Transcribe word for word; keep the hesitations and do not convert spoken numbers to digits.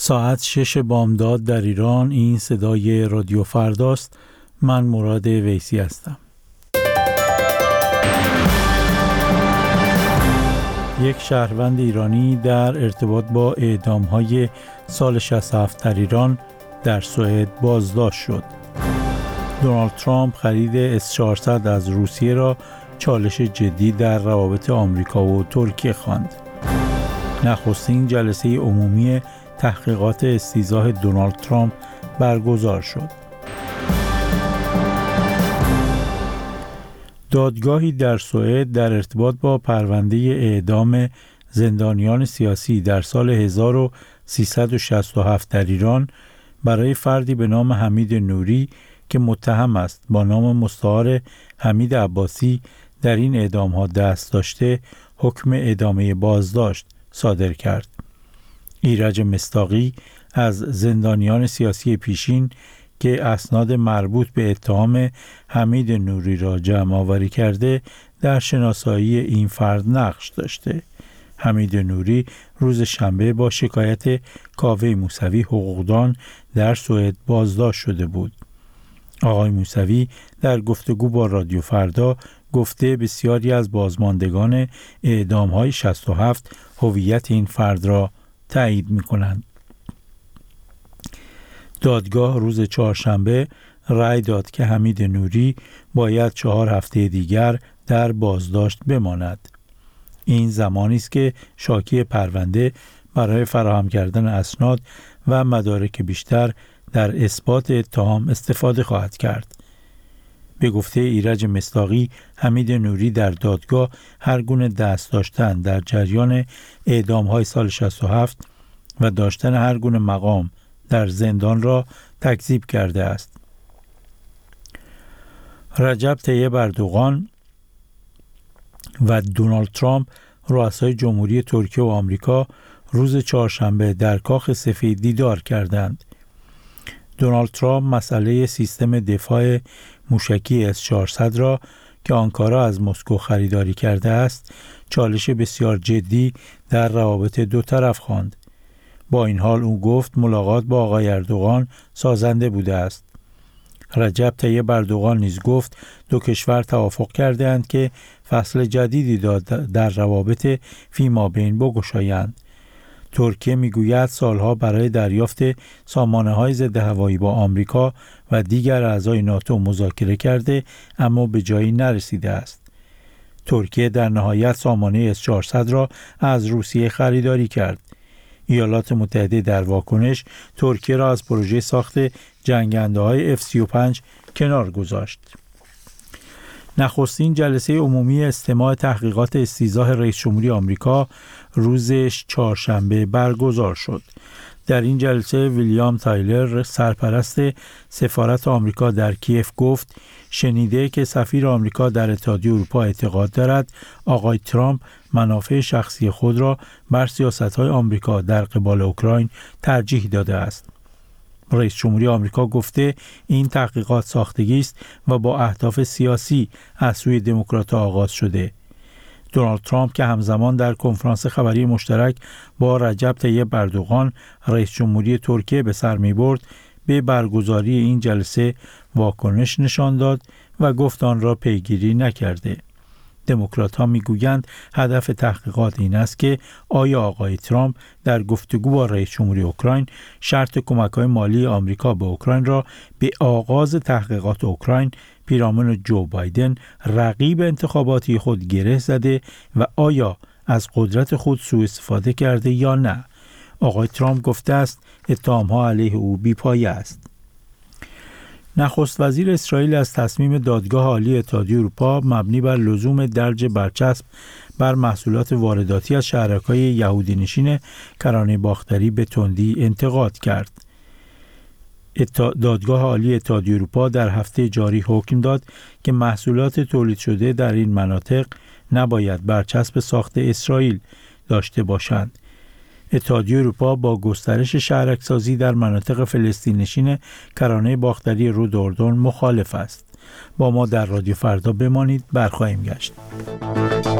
ساعت شش بامداد در ایران. این صدای رادیو فرداست. من مراد ویسی هستم. یک شهروند ایرانی در ارتباط با اعدام‌های سال شصت و هفت در ایران در سوئد بازداشت شد. دونالد ترامپ خرید اس چهارصد از روسیه را چالش جدی در روابط آمریکا و ترکیه خواند. نخستین جلسه عمومی تحقیقات استیضاح دونالد ترامپ برگزار شد. دادگاهی در سوئد در ارتباط با پرونده اعدام زندانیان سیاسی در سال هزار و سیصد و شصت و هفت در ایران برای فردی به نام حمید نوری که متهم است با نام مستعار حمید عباسی در این اعدام‌ها دست داشته حکم ادامه بازداشت صادر کرد. ایرج مصداقی از زندانیان سیاسی پیشین که اسناد مربوط به اتهام حمید نوری را جمع آوری کرده در شناسایی این فرد نقش داشته. حمید نوری روز شنبه با شکایت کاوه موسوی حقوقدان در سوئد بازداشت شده بود. آقای موسوی در گفتگو با رادیو فردا گفته بسیاری از بازماندگان اعدام‌های شصت و هفت هویت این فرد را تایید می‌کنند. دادگاه روز چهارشنبه رأی داد که حمید نوری باید چهار هفته دیگر در بازداشت بماند. این زمانی است که شاکی پرونده برای فراهم کردن اسناد و مدارک بیشتر در اثبات اتهام استفاده خواهد کرد. به گفته ایرج مصداقی، حمید نوری در دادگاه هر گونه دست داشتن در جریان اعدام‌های سال شصت و هفت و داشتن هر گونه مقام در زندان را تکذیب کرده است. رجب طیب اردوغان و دونالد ترامپ رؤسای جمهوری ترکیه و آمریکا روز چهارشنبه در کاخ سفید دیدار کردند. دونالد ترامپ مسئله سیستم دفاع موشکی اس چهارصد را که آنکارا از مسکو خریداری کرده است چالش بسیار جدی در روابط دو طرف خواند. با این حال او گفت ملاقات با آقای اردوغان سازنده بوده است. رجب طیب اردوغان نیز گفت دو کشور توافق کردند که فصل جدیدی در روابط فیمابین بگشایند. ترکیه میگوید سالها برای دریافت سامانه‌های ضد هوایی با آمریکا و دیگر اعضای ناتو مذاکره کرده اما به جایی نرسیده است. ترکیه در نهایت سامانه اس چهارصد را از روسیه خریداری کرد. ایالات متحده در واکنش ترکیه را از پروژه ساخت جنگنده‌های اف سی و پنج کنار گذاشت. نخستین جلسه عمومی استماع تحقیقات استیضاح رئیس جمهوری آمریکا روز چهارشنبه برگزار شد. در این جلسه ویلیام تایلر سرپرست سفارت آمریکا در کیف گفت شنیده که سفیر آمریکا در اتحادیه اروپا اعتقاد دارد آقای ترامپ منافع شخصی خود را بر سیاست‌های آمریکا در قبال اوکراین ترجیح داده است. رئیس جمهوری آمریکا گفته این تحقیقات ساختگی است و با اهداف سیاسی از سوی دموکرات‌ها آغاز شده. دونالد ترامپ که همزمان در کنفرانس خبری مشترک با رجب طیب اردوغان رئیس جمهوری ترکیه به سر می‌برد، به برگزاری این جلسه واکنش نشان داد و گفت آن را پیگیری نکرده. دموکرات‌ها می‌گویند هدف تحقیقات این است که آیا آقای ترامپ در گفتگو با رئیس جمهوری اوکراین شرط کمک‌های مالی آمریکا به اوکراین را به آغاز تحقیقات اوکراین پیرامون جو بایدن رقیب انتخاباتی خود گره زده و آیا از قدرت خود سوء استفاده کرده یا نه. آقای ترامپ گفته است اتهام‌ها علیه او بی‌پایه است. نخست وزیر اسرائیل از تصمیم دادگاه عالی اتحادیه اروپا مبنی بر لزوم درج برچسب بر محصولات وارداتی از شهرک‌های یهودی نشین کرانه باختری به تندی انتقاد کرد. دادگاه عالی اتحادیه اروپا در هفته جاری حکم داد که محصولات تولید شده در این مناطق نباید برچسب ساخت اسرائیل داشته باشند. اتحادیه اروپا با گسترش شهرک‌سازی در مناطق فلسطین نشین کرانه باختری رود اردن مخالف است. با ما در رادیو فردا بمانید، برخواهیم گشت.